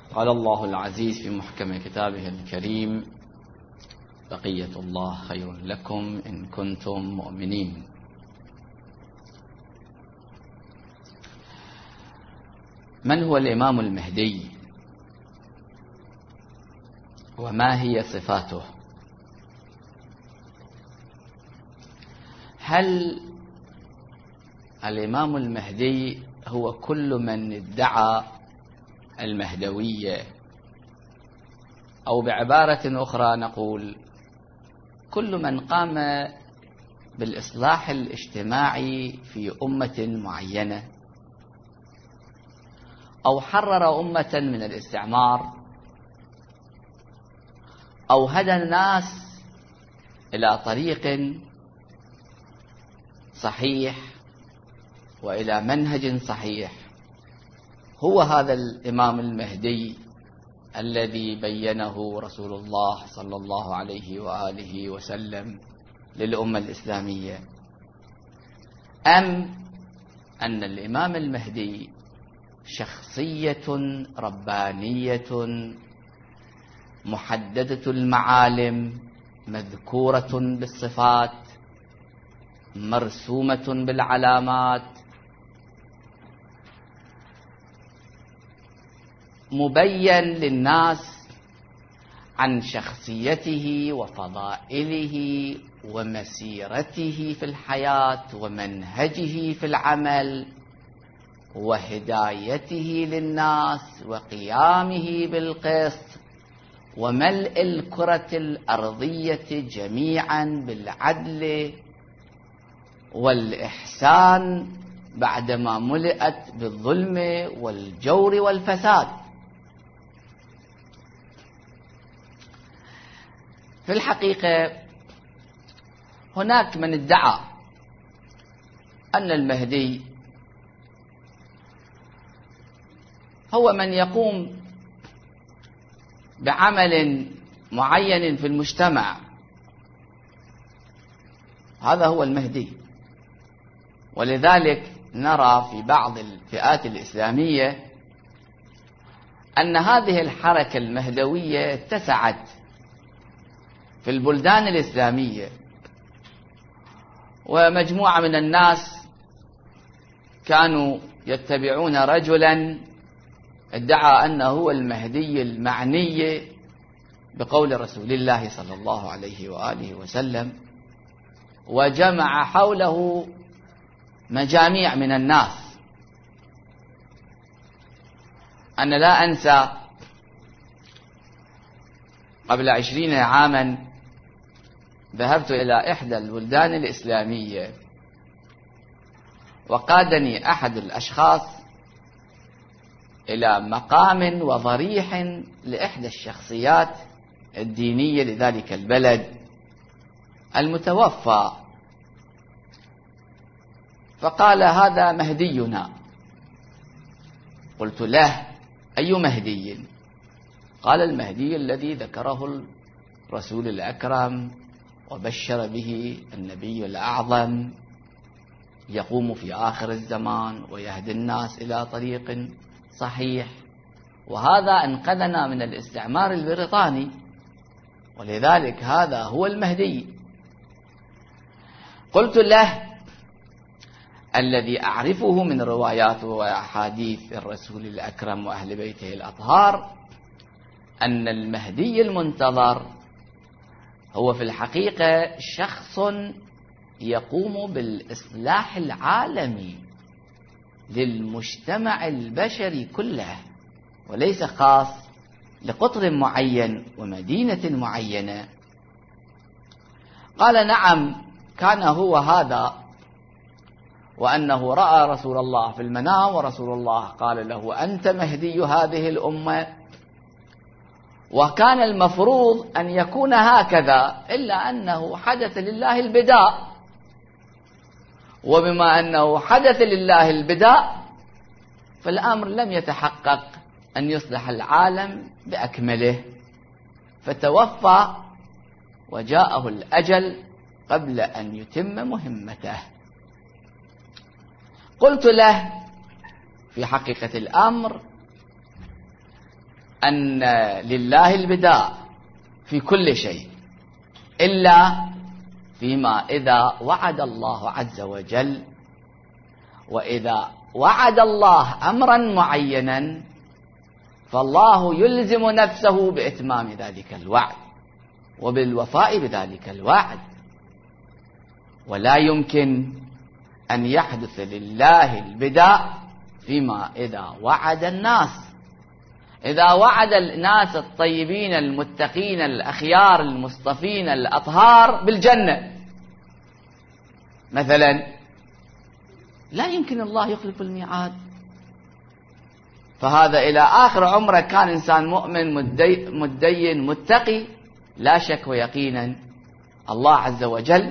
قال الله العزيز في محكم كتابه الكريم: بقية الله خير لكم إن كنتم مؤمنين. من هو الإمام المهدي؟ وما هي صفاته؟ هل الإمام المهدي هو كل من ادعى المهدوية، أو بعبارة أخرى نقول كل من قام بالإصلاح الاجتماعي في أمة معينة، أو حرر أمة من الاستعمار، أو هدى الناس إلى طريق صحيح وإلى منهج صحيح؟ هو هذا الإمام المهدي الذي بينه رسول الله صلى الله عليه وآله وسلم للأمة الإسلامية، أم أن الإمام المهدي شخصية ربانية محددة المعالم، مذكورة بالصفات، مرسومة بالعلامات، مبين للناس عن شخصيته وفضائله ومسيرته في الحياة ومنهجه في العمل وهدايته للناس وقيامه بالقسط وملء الكرة الأرضية جميعا بالعدل والإحسان بعدما ملئت بالظلم والجور والفساد. في الحقيقة هناك من ادعى أن المهدي هو من يقوم بعمل معين في المجتمع، هذا هو المهدي. ولذلك نرى في بعض الفئات الإسلامية أن هذه الحركة المهدوية اتسعت في البلدان الإسلامية، ومجموعة من الناس كانوا يتبعون رجلا ادعى أنه هو المهدي المعني بقول رسول الله صلى الله عليه وآله وسلم، وجمع حوله مجاميع من الناس. أنا لا أنسى قبل 20 عاما ذهبت إلى إحدى البلدان الإسلامية، وقادني أحد الأشخاص إلى مقام وضريح لإحدى الشخصيات الدينية لذلك البلد المتوفى، فقال: هذا مهدينا. قلت له: أي مهدي؟ قال: المهدي الذي ذكره الرسول الأكرم وبشر به النبي الأعظم، يقوم في آخر الزمان ويهدي الناس إلى طريق صحيح، وهذا أنقذنا من الاستعمار البريطاني، ولذلك هذا هو المهدي. قلت له: الذي أعرفه من روايات وأحاديث الرسول الأكرم وأهل بيته الأطهار أن المهدي المنتظر هو في الحقيقة شخص يقوم بالإصلاح العالمي للمجتمع البشري كله، وليس خاص لقطر معين ومدينة معينة. قال: نعم، كان هو هذا، وأنه رأى رسول الله في المنام، ورسول الله قال له: أنت مهدي هذه الأمة، وكان المفروض أن يكون هكذا، إلا أنه حدث لله البداء، وبما أنه حدث لله البداء فالأمر لم يتحقق أن يصلح العالم بأكمله، فتوفى وجاءه الأجل قبل أن يتم مهمته. قلت له: في حقيقة الأمر أن لله البداء في كل شيء إلا فيما إذا وعد الله عز وجل، وإذا وعد الله أمرا معينا فالله يلزم نفسه بإتمام ذلك الوعد وبالوفاء بذلك الوعد، ولا يمكن أن يحدث لله البداء فيما إذا وعد الناس. إذا وعد الناس الطيبين المتقين الأخيار المصطفين الأطهار بالجنة مثلا، لا يمكن الله يخلف الميعاد. فهذا إلى آخر عمره كان إنسان مؤمن متدين متقي، لا شك ويقينا الله عز وجل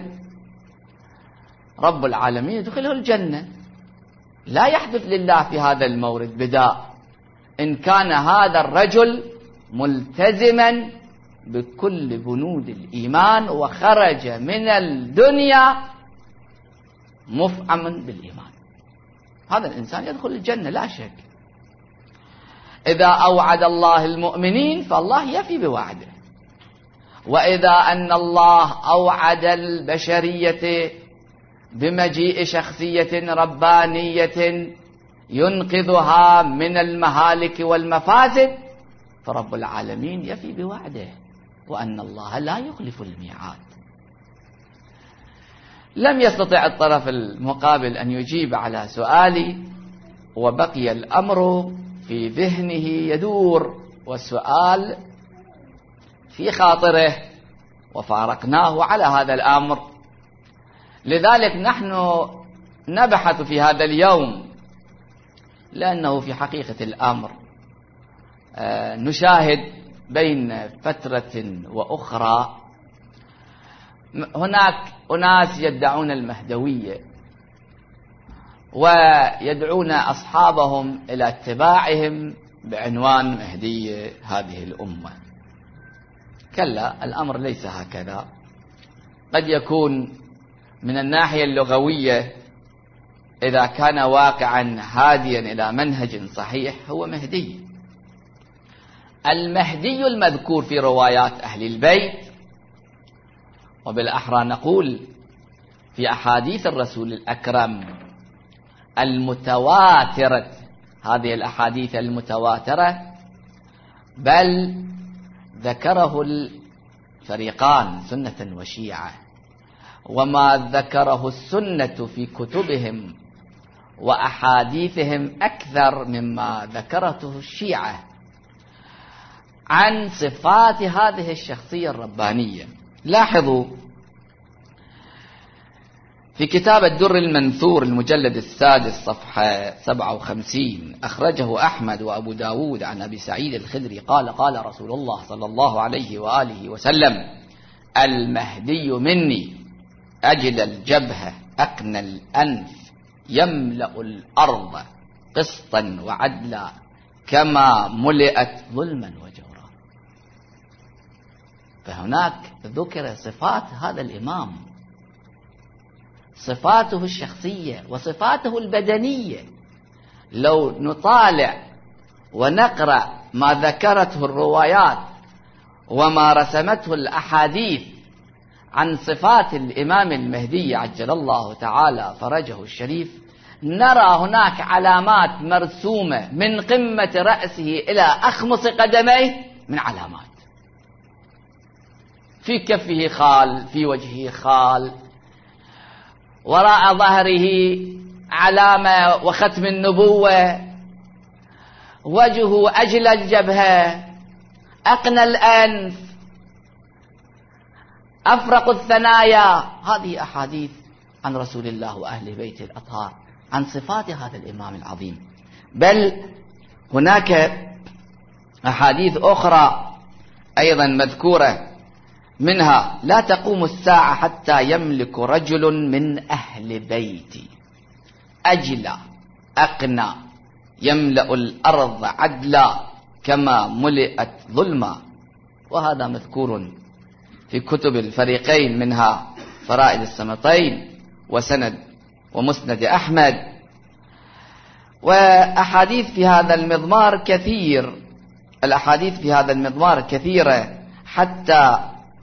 رب العالمين يدخله الجنة. لا يحدث لله في هذا المورد بداء إن كان هذا الرجل ملتزما بكل بنود الإيمان وخرج من الدنيا مفعما بالإيمان، هذا الإنسان يدخل الجنة لا شك. إذا أوعد الله المؤمنين فالله يفي بوعده، وإذا أن الله أوعد البشرية بمجيء شخصية ربانية ينقذها من المهالك والمفاسد فرب العالمين يفي بوعده، وأن الله لا يخلف الميعاد. لم يستطع الطرف المقابل أن يجيب على سؤالي، وبقي الأمر في ذهنه يدور والسؤال في خاطره، وفارقناه على هذا الأمر. لذلك نحن نبحث في هذا اليوم، لأنه في حقيقة الأمر نشاهد بين فترة وأخرى هناك أناس يدعون المهدوية ويدعون أصحابهم إلى اتباعهم بعنوان مهدي هذه الأمة. كلا، الأمر ليس هكذا. قد يكون من الناحية اللغوية إذا كان واقعا هاديا إلى منهج صحيح هو مهدي. المهدي المذكور في روايات أهل البيت، وبالأحرى نقول في أحاديث الرسول الأكرم المتواترة، هذه الأحاديث المتواترة بل ذكره الفريقان سنة وشيعة، وما ذكره السنة في كتبهم وأحاديثهم أكثر مما ذكرته الشيعة عن صفات هذه الشخصية الربانية. لاحظوا في كتاب الدر المنثور المجلد السادس صفحة 57 أخرجه أحمد وأبو داود عن أبي سعيد الخدري قال قال رسول الله صلى الله عليه وآله وسلم: المهدي مني أجل الجبهة أقنى الأنف يملأ الأرض قسطا وعدلا كما ملئت ظلما وجورا. فهناك ذكر صفات هذا الإمام، صفاته الشخصية وصفاته البدنية. لو نطالع ونقرأ ما ذكرته الروايات وما رسمته الأحاديث عن صفات الإمام المهدي عجل الله تعالى فرجه الشريف، نرى هناك علامات مرسومة من قمة رأسه إلى أخمص قدميه من علامات. في كفه خال، في وجهه خال، وراء ظهره علامة وختم النبوة، وجهه أجل الجبهة، أقنى الأنف، أفرق الثنايا. هذه أحاديث عن رسول الله وأهل بيته الأطهار عن صفات هذا الإمام العظيم. بل هناك أحاديث أخرى أيضا مذكورة، منها: لا تقوم الساعة حتى يملك رجل من أهل بيتي أجلا أقنى يملأ الأرض عدلا كما ملئت ظلما. وهذا مذكور في كتب الفريقين، منها فرائد السمطين وسند ومسند أحمد. وأحاديث في هذا المضمار كثير الأحاديث في هذا المضمار كثيرة، حتى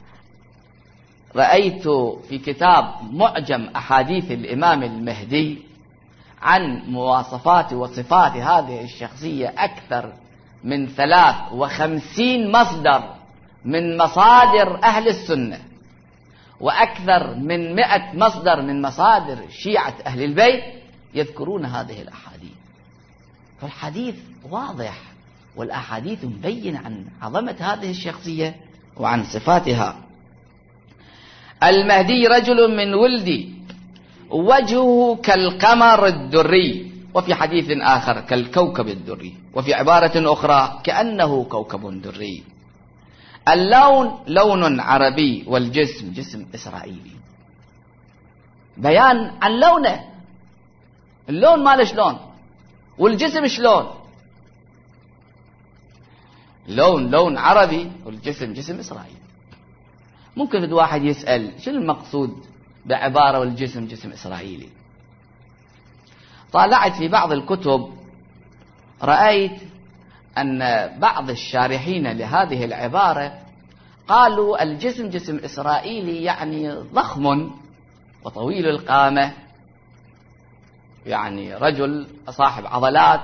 رأيت في كتاب معجم أحاديث الإمام المهدي عن مواصفات وصفات هذه الشخصية أكثر من 53 مصدر من مصادر أهل السنة، وأكثر من 100 مصدر من مصادر شيعة أهل البيت يذكرون هذه الأحاديث. فالحديث واضح، والأحاديث مبينة عن عظمة هذه الشخصية وعن صفاتها. المهدي رجل من ولدي، وجهه كالقمر الدري، وفي حديث آخر كالكوكب الدري، وفي عبارة أخرى كأنه كوكب دري. اللون لون عربي، والجسم جسم إسرائيلي. بيان عن لونه، اللون ماله شلون، والجسم شلون. لون عربي، والجسم جسم إسرائيلي. ممكن الواحد يسأل شنو المقصود بعبارة والجسم جسم إسرائيلي؟ طالعت في بعض الكتب رأيت أن بعض الشارحين لهذه العبارة قالوا الجسم جسم إسرائيلي يعني ضخم وطويل القامة، يعني رجل صاحب عضلات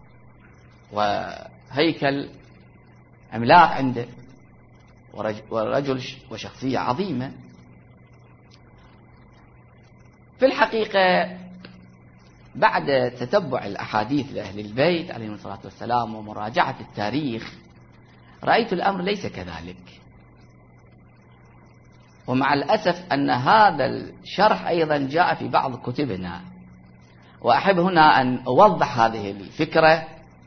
وهيكل عملاق عنده، ورجل وشخصية عظيمة. في الحقيقة بعد تتبع الأحاديث لأهل البيت عليهم الصلاة والسلام ومراجعة التاريخ رأيت الأمر ليس كذلك. ومع الأسف أن هذا الشرح أيضا جاء في بعض كتبنا، وأحب هنا أن أوضح هذه الفكرة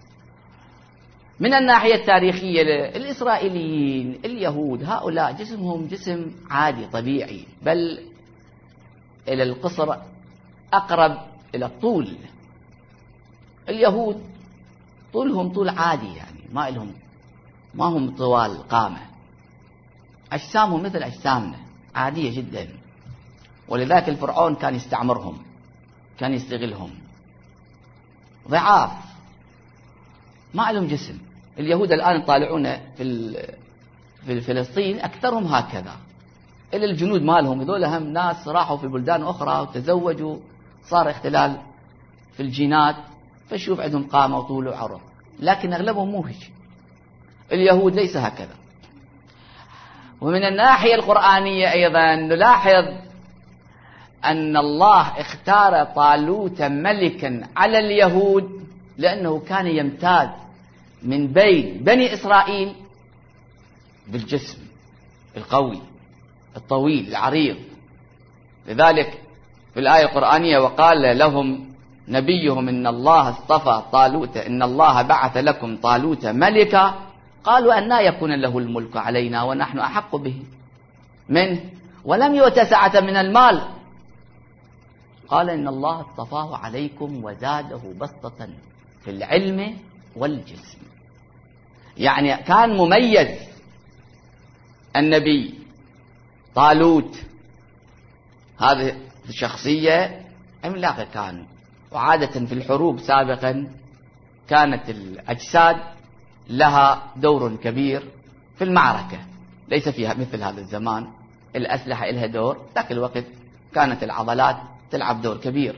من الناحية التاريخية. الإسرائيليين اليهود هؤلاء جسمهم جسم عادي طبيعي، بل إلى القصر أقرب إلى الطول. اليهود طولهم طول عادي، يعني ما هم طوال قامة، أجسامهم مثل أجسامنا عادية جدا. ولذلك الفرعون كان يستعمرهم، كان يستغلهم، ضعاف ما لهم جسم. اليهود الآن طالعون في فلسطين أكثرهم هكذا، إلا الجنود مالهم هذول هم ناس راحوا في بلدان أخرى وتزوجوا، صار اختلال في الجينات، فشوف عندهم قامة وطول وعرض، لكن أغلبهم مو هيك. اليهود ليس هكذا. ومن الناحية القرآنية أيضا نلاحظ أن الله اختار طالوت ملكا على اليهود لأنه كان يمتاز من بين بني إسرائيل بالجسم القوي الطويل العريض. لذلك في الآية القرآنية وقال لهم نبيهم إن الله اصطفى طالوت، إن الله بعث لكم طالوت ملكا، قالوا أنى يكون له الملك علينا ونحن أحق به منه ولم يؤت سعة من المال، قال إن الله اصطفاه عليكم وزاده بسطة في العلم والجسم. يعني كان مميز النبي طالوت، هذه الشخصية عملاقة كان. وعادة في الحروب سابقا كانت الأجساد لها دور كبير في المعركة، ليس فيها مثل هذا الزمان الأسلحة لها دور، ذاك الوقت كانت العضلات تلعب دور كبير.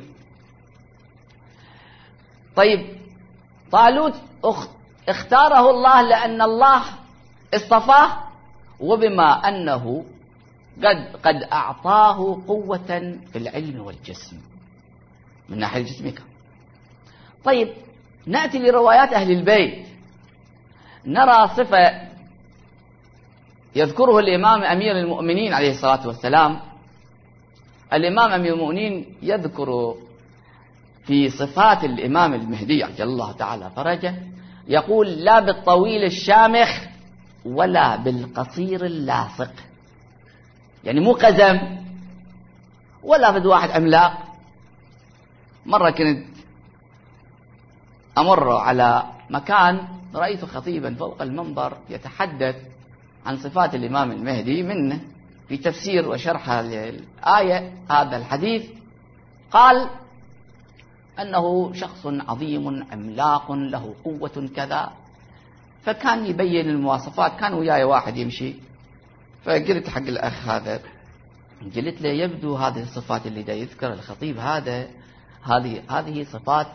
طيب طالوت اختاره الله لأن الله اصطفاه، وبما أنه قد أعطاه قوة في العلم والجسم من ناحية جسمك. طيب نأتي لروايات أهل البيت، نرى صفة يذكره الإمام أمير المؤمنين عليه الصلاة والسلام. الإمام أمير المؤمنين يذكر في صفات الإمام المهدي عجل الله تعالى فرجه، يقول لا بالطويل الشامخ ولا بالقصير اللاصق، يعني مو قزم ولا بد واحد عملاق. مرة كنت أمر على مكان رأيت خطيبا فوق المنبر يتحدث عن صفات الإمام المهدي، منه في تفسير وشرح الآية هذا الحديث قال أنه شخص عظيم عملاق له قوة كذا. فكان يبين المواصفات. كان وياي واحد يمشي، فقلت حق الأخ هذا، قلت له يبدو هذه الصفات اللي دا يذكر الخطيب هذه صفات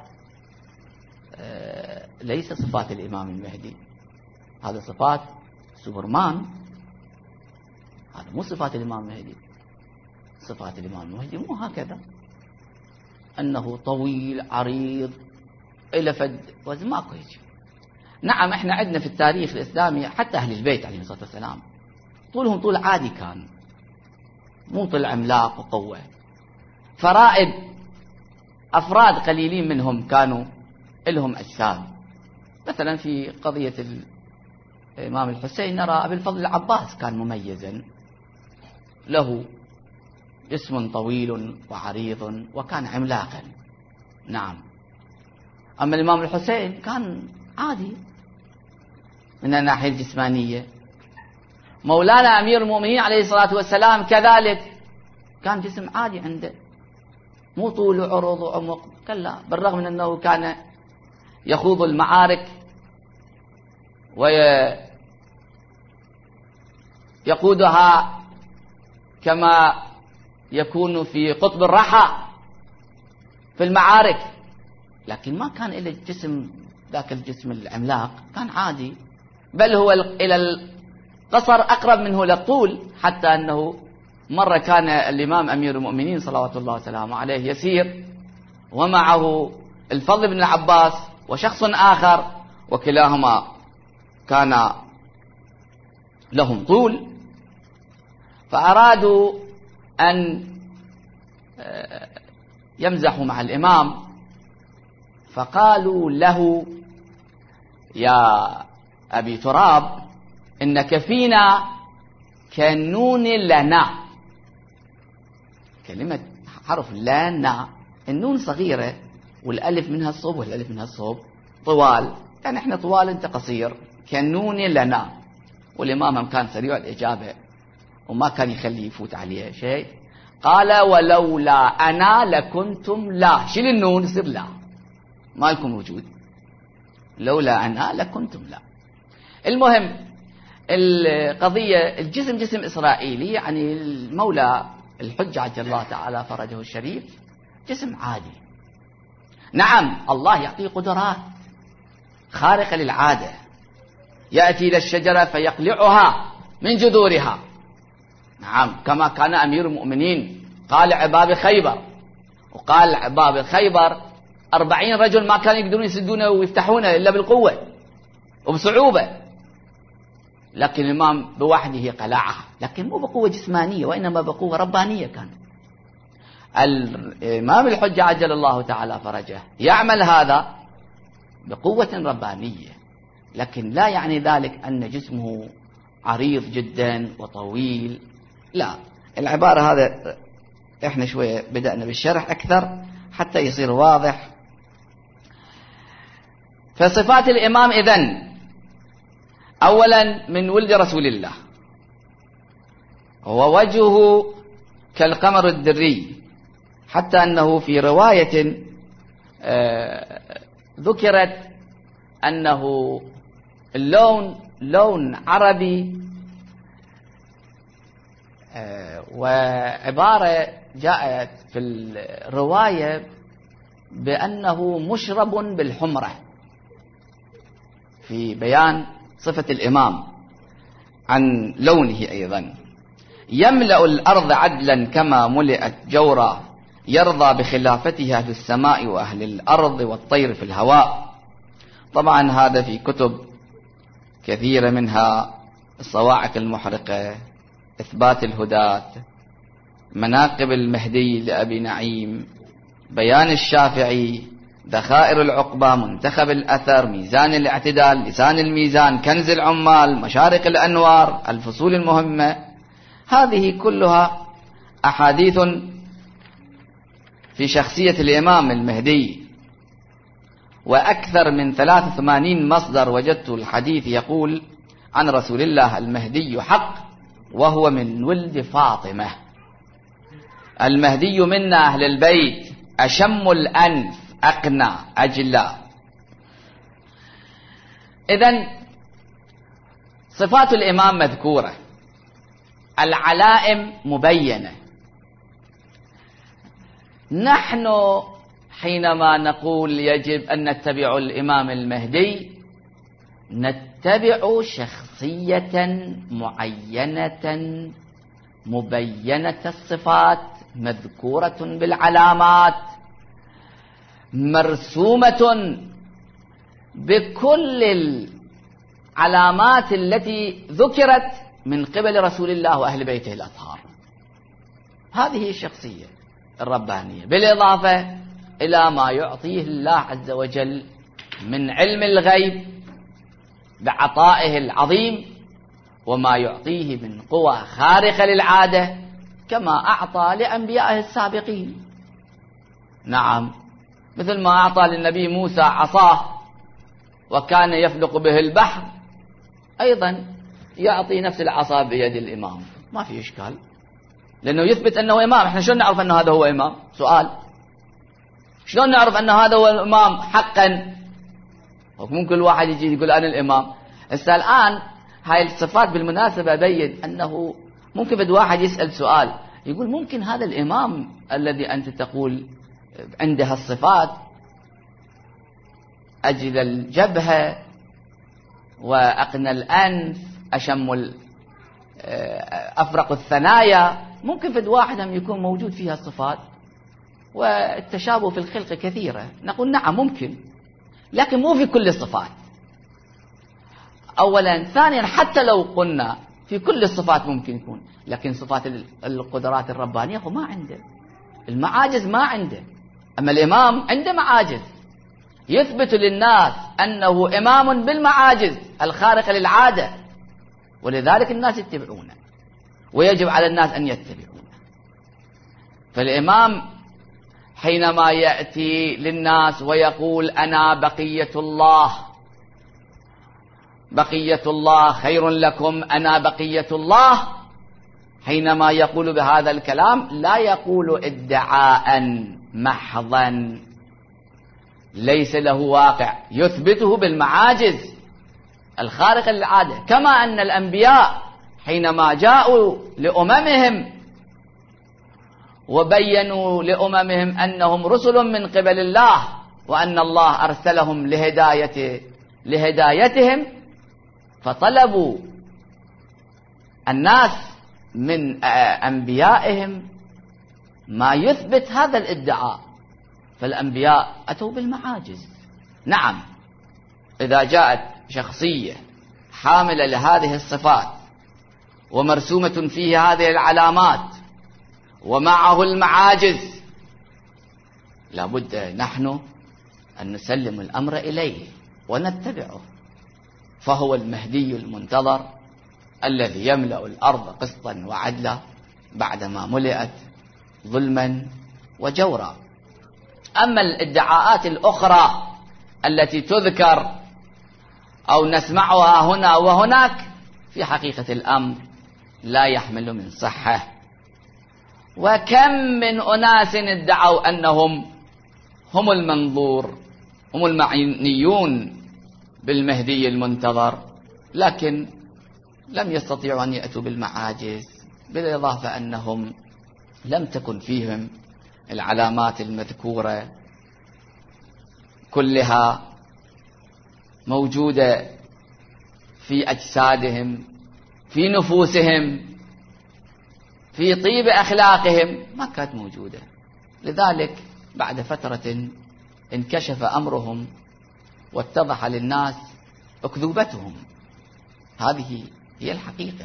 ليس صفات الإمام المهدي، هذه صفات سوبرمان، هذا مو صفات الإمام المهدي. صفات الإمام المهدي مو هكذا، أنه طويل عريض إلى فد وزن، ماكو هيك. نعم احنا عندنا في التاريخ الإسلامي حتى أهل البيت عليهم الصلاة والسلام طولهم طول عادي كان، مو طول عملاق وقوة. فرائد أفراد قليلين منهم كانوا لهم أجساد. مثلا في قضية الإمام الحسين نرى أبي الفضل العباس كان مميزا، له جسم طويل وعريض وكان عملاقا. نعم. أما الإمام الحسين كان عادي من الناحية الجسمانية. مولانا أمير المؤمنين عليه الصلاة والسلام كذلك كان جسم عادي عنده، مو طول وعرض وعمق، كلا، بالرغم من أنه كان يخوض المعارك ويقودها كما يكون في قطب الرحى في المعارك، لكن ما كان إلى الجسم ذاك الجسم العملاق، كان عادي، بل هو إلى القصر أقرب منه للطول، حتى أنه مرة كان الإمام أمير المؤمنين صلوات الله وسلامه عليه يسير ومعه الفضل بن العباس وشخص آخر، وكلاهما كان لهم طول، فأرادوا أن يمزحوا مع الإمام، فقالوا له يا أبي تراب إنك فينا كالنون لنا. كلمة حرف لنا، النون صغيرة والألف منها الصوب والألف منها الصوب طوال، يعني احنا طوال انت قصير، كالنون لنا. والإمام كان سريع الإجابة وما كان يخلي يفوت عليه شيء. قال ولولا أنا لكنتم لا. شيل النون يصير لا، ما لكم وجود، لولا أنا لكنتم لا. المهم القضية الجسم جسم إسرائيلي، يعني المولى الحج عجل الله تعالى فرجه الشريف جسم عادي. نعم الله يعطيه قدرات خارقة للعادة، يأتي إلى الشجرة فيقلعها من جذورها. نعم كما كان أمير المؤمنين قال باب خيبر، وقال باب خيبر 40 رجل ما كانوا يقدرون يسدونه ويفتحونه إلا بالقوة وبصعوبة، لكن الإمام بوحده قلعها، لكن مو بقوة جسمانية وإنما بقوة ربانية. كان الإمام الحجة عجل الله تعالى فرجه يعمل هذا بقوة ربانية، لكن لا يعني ذلك أن جسمه عريض جدا وطويل، لا. العبارة هذا احنا شوية بدأنا بالشرح أكثر حتى يصير واضح. فصفات الإمام إذن أولا من ولد رسول الله، ووجهه كالقمر الدري، حتى أنه في رواية ذكرت أنه اللون لون عربي، وعبارة جاءت في الرواية بأنه مشرب بالحمرة في بيان صفة الإمام عن لونه. أيضا يملأ الأرض عدلا كما ملئت جورا، يرضى بخلافتها في السماء وأهل الأرض والطير في الهواء. طبعا هذا في كتب كثيرة، منها الصواعق المحرقة، إثبات الهداة، مناقب المهدي لأبي نعيم، بيان الشافعي، ذخائر العقبة، منتخب الأثر، ميزان الاعتدال، لسان الميزان، كنز العمال، مشارق الأنوار، الفصول المهمة. هذه كلها أحاديث في شخصية الإمام المهدي، وأكثر من 83 مصدر وجدت الحديث يقول عن رسول الله المهدي حق وهو من ولد فاطمة. المهدي منا أهل البيت، أشم الأنف، أقنع، أجلى. إذن صفات الإمام مذكورة، العلائم مبينة. نحن حينما نقول يجب أن نتبع الإمام المهدي نتبع شخصية معينة مبينة الصفات، مذكورة بالعلامات، مرسومة بكل العلامات التي ذكرت من قبل رسول الله وأهل بيته الأطهار. هذه الشخصية الربانية، بالإضافة إلى ما يعطيه الله عز وجل من علم الغيب بعطائه العظيم، وما يعطيه من قوى خارقة للعادة كما أعطى لأنبيائه السابقين. نعم، مثل ما أعطى للنبي موسى عصاه وكان يفلق به البحر، أيضا يعطي نفس العصا بيد الإمام، ما في إشكال، لأنه يثبت أنه إمام. إحنا شلون نعرف أنه هذا هو إمام؟ سؤال، شلون نعرف أنه هذا هو الإمام حقا؟ ممكن الواحد يجي يقول أنا الإمام. الآن هاي الصفات بالمناسبة بين أنه ممكن بد واحد يسأل سؤال يقول ممكن هذا الإمام الذي أنت تقول عنده الصفات، أجل الجبهة وأقنى الأنف، أشم أفرق الثنايا، ممكن فد واحد هم يكون موجود فيها الصفات والتشابه في الخلق كثيرة. نقول نعم ممكن، لكن مو في كل الصفات أولا. ثانيا، حتى لو قلنا في كل الصفات ممكن يكون، لكن صفات القدرات الربانية هو ما عنده، المعاجز ما عنده. أما الإمام عنده معاجز، يثبت للناس أنه إمام بالمعاجز الخارقة للعادة، ولذلك الناس يتبعونه ويجب على الناس أن يتبعونه. فالإمام حينما يأتي للناس ويقول أنا بقية الله، بقية الله خير لكم، أنا بقية الله، حينما يقول بهذا الكلام لا يقول ادعاء محضا ليس له واقع، يثبته بالمعاجز الخارقة للعادة. كما أن الأنبياء حينما جاءوا لأممهم وبينوا لأممهم أنهم رسل من قبل الله وأن الله أرسلهم لهدايتهم، فطلبوا الناس من أنبيائهم ما يثبت هذا الادعاء، فالأنبياء أتوا بالمعاجز. نعم، إذا جاءت شخصية حاملة لهذه الصفات ومرسومة فيه هذه العلامات ومعه المعاجز، لابد نحن أن نسلم الأمر إليه ونتبعه، فهو المهدي المنتظر الذي يملأ الأرض قسطا وعدلا بعدما ملئت ظلما وجورا. أما الادعاءات الأخرى التي تذكر أو نسمعها هنا وهناك في حقيقة الأمر لا يحمل من صحة. وكم من أناس ادعوا أنهم هم المنظور، هم المعنيون بالمهدي المنتظر، لكن لم يستطيعوا أن يأتوا بالمعاجز، بالإضافة أنهم لم تكن فيهم العلامات المذكورة كلها موجودة في أجسادهم، في نفوسهم، في طيب أخلاقهم، ما كانت موجودة. لذلك بعد فترة انكشف أمرهم واتضح للناس أكذوبتهم. هذه هي الحقيقة.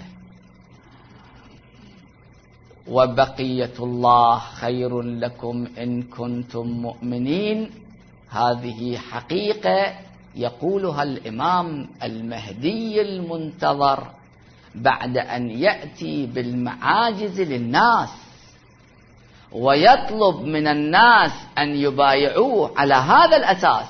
وبقية الله خير لكم إن كنتم مؤمنين، هذه حقيقة يقولها الإمام المهدي المنتظر بعد أن يأتي بالمعاجز للناس ويطلب من الناس أن يبايعوه على هذا الأساس.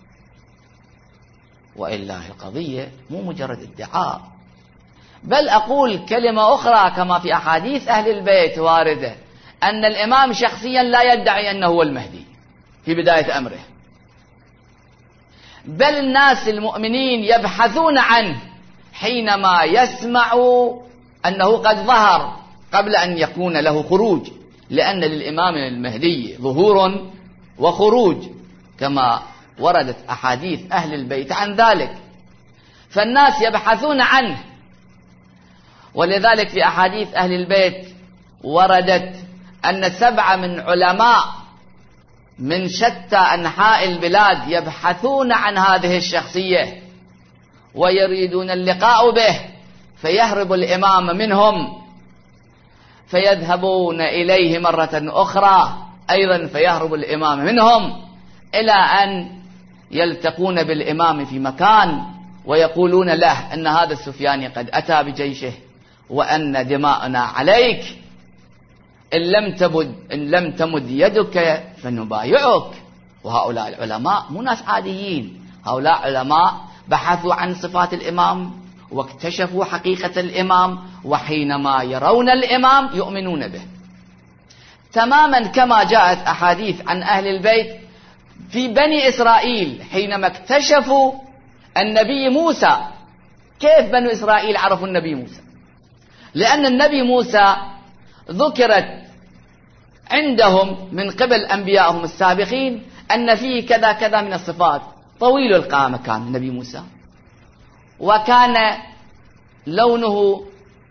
وإلا القضية مو مجرد ادعاء، بل أقول كلمة أخرى كما في أحاديث أهل البيت واردة أن الإمام شخصيا لا يدعي أنه هو المهدي في بداية أمره، بل الناس المؤمنين يبحثون عنه حينما يسمع أنه قد ظهر قبل أن يكون له خروج، لأن للإمام المهدي ظهور وخروج كما وردت أحاديث أهل البيت عن ذلك، فالناس يبحثون عنه. ولذلك في أحاديث أهل البيت وردت أن 7 من علماء من شتى أنحاء البلاد يبحثون عن هذه الشخصية ويريدون اللقاء به، فيهرب الإمام منهم فيذهبون إليه مرة أخرى أيضا فيهرب الإمام منهم، إلى أن يلتقون بالإمام في مكان ويقولون له أن هذا السفياني قد أتى بجيشه وأن دماءنا عليك، إن لم تمد يدك فنبايعك. وهؤلاء العلماء مو ناس عاديين، هؤلاء علماء بحثوا عن صفات الإمام واكتشفوا حقيقة الإمام، وحينما يرون الإمام يؤمنون به، تماما كما جاءت أحاديث عن أهل البيت في بني إسرائيل حينما اكتشفوا النبي موسى. كيف بنو إسرائيل عرفوا النبي موسى؟ لأن النبي موسى ذكرت عندهم من قبل أنبيائهم السابقين أن فيه كذا كذا من الصفات. طويل القامة كان النبي موسى، وكان لونه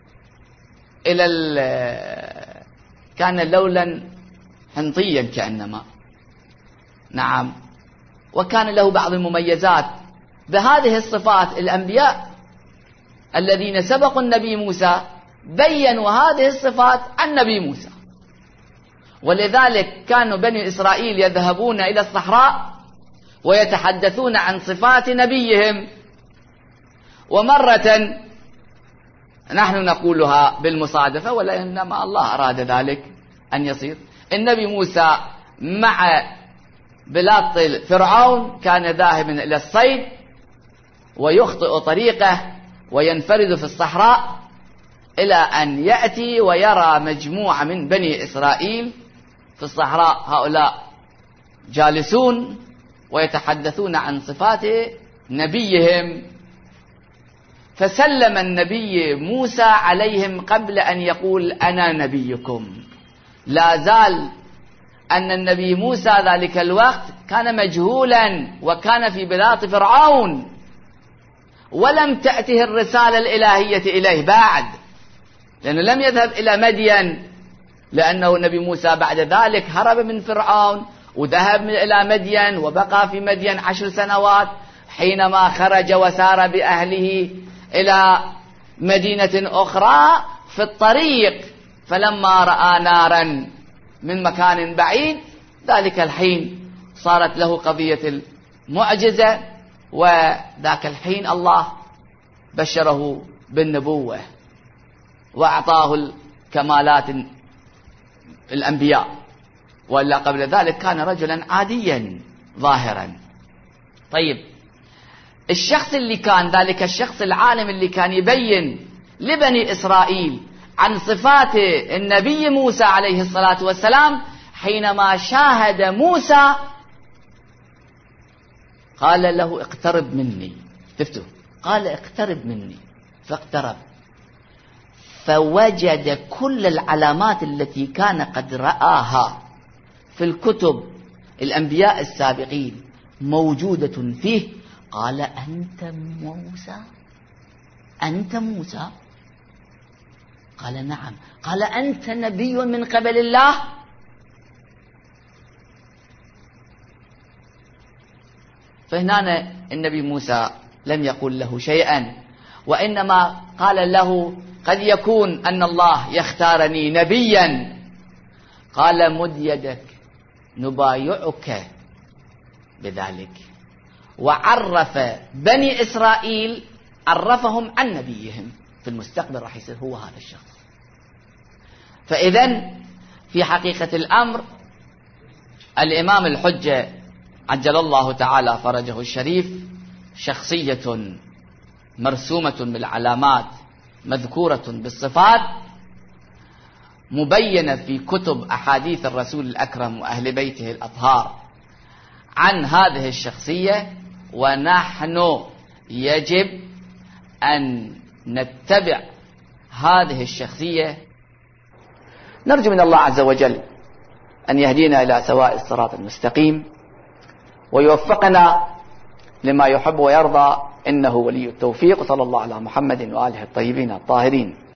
كان لولا حنطيا كأنما، نعم، وكان له بعض المميزات. بهذه الصفات الأنبياء الذين سبقوا النبي موسى بيّنوا هذه الصفات عن نبي موسى، ولذلك كانوا بني إسرائيل يذهبون إلى الصحراء ويتحدثون عن صفات نبيهم. ومرة نحن نقولها بالمصادفة ولأنما الله أراد ذلك أن يصير، النبي موسى مع بلاط فرعون كان ذاهبا إلى الصيد ويخطئ طريقه وينفرد في الصحراء إلى أن يأتي ويرى مجموعة من بني إسرائيل في الصحراء، هؤلاء جالسون ويتحدثون عن صفات نبيهم، فسلم النبي موسى عليهم قبل أن يقول أنا نبيكم. لا زال أن النبي موسى ذلك الوقت كان مجهولا وكان في بلاط فرعون، ولم تأته الرسالة الإلهية إليه بعد، لأنه لم يذهب إلى مدين، لأنه النبي موسى بعد ذلك هرب من فرعون وذهب إلى مدين وبقى في مدين 10 سنوات، حينما خرج وسار بأهله إلى مدينة أخرى في الطريق، فلما رأى نارا من مكان بعيد ذلك الحين صارت له قضية المعجزة، وذاك الحين الله بشره بالنبوة وأعطاه الكمالات الأنبياء، وإلا قبل ذلك كان رجلا عاديا ظاهرا. طيب، الشخص اللي كان ذلك الشخص العالم اللي كان يبين لبني إسرائيل عن صفات النبي موسى عليه الصلاة والسلام، حينما شاهد موسى قال له اقترب مني، تفتوا قال اقترب مني، فاقترب فوجد كل العلامات التي كان قد رآها في الكتب الأنبياء السابقين موجودة فيه. قال أنت موسى؟ أنت موسى؟ قال نعم. قال أنت نبي من قبل الله؟ فهنا النبي موسى لم يقل له شيئا، وإنما قال له قد يكون أن الله يختارني نبيا. قال مد يدك نبايعك بذلك. وعرف بني إسرائيل، عرفهم عن نبيهم، في المستقبل راح يصير هو هذا الشخص. فإذن في حقيقة الأمر الإمام الحجة عجل الله تعالى فرجه الشريف شخصية مرسومة بالعلامات، مذكورة بالصفات، مبينة في كتب أحاديث الرسول الأكرم وأهل بيته الأطهار عن هذه الشخصية. ونحن يجب أن نتبع هذه الشخصية. نرجو من الله عز وجل أن يهدينا إلى سواء الصراط المستقيم ويوفقنا لما يحب ويرضى، إنه ولي التوفيق. صلى الله على محمد وآله الطيبين الطاهرين.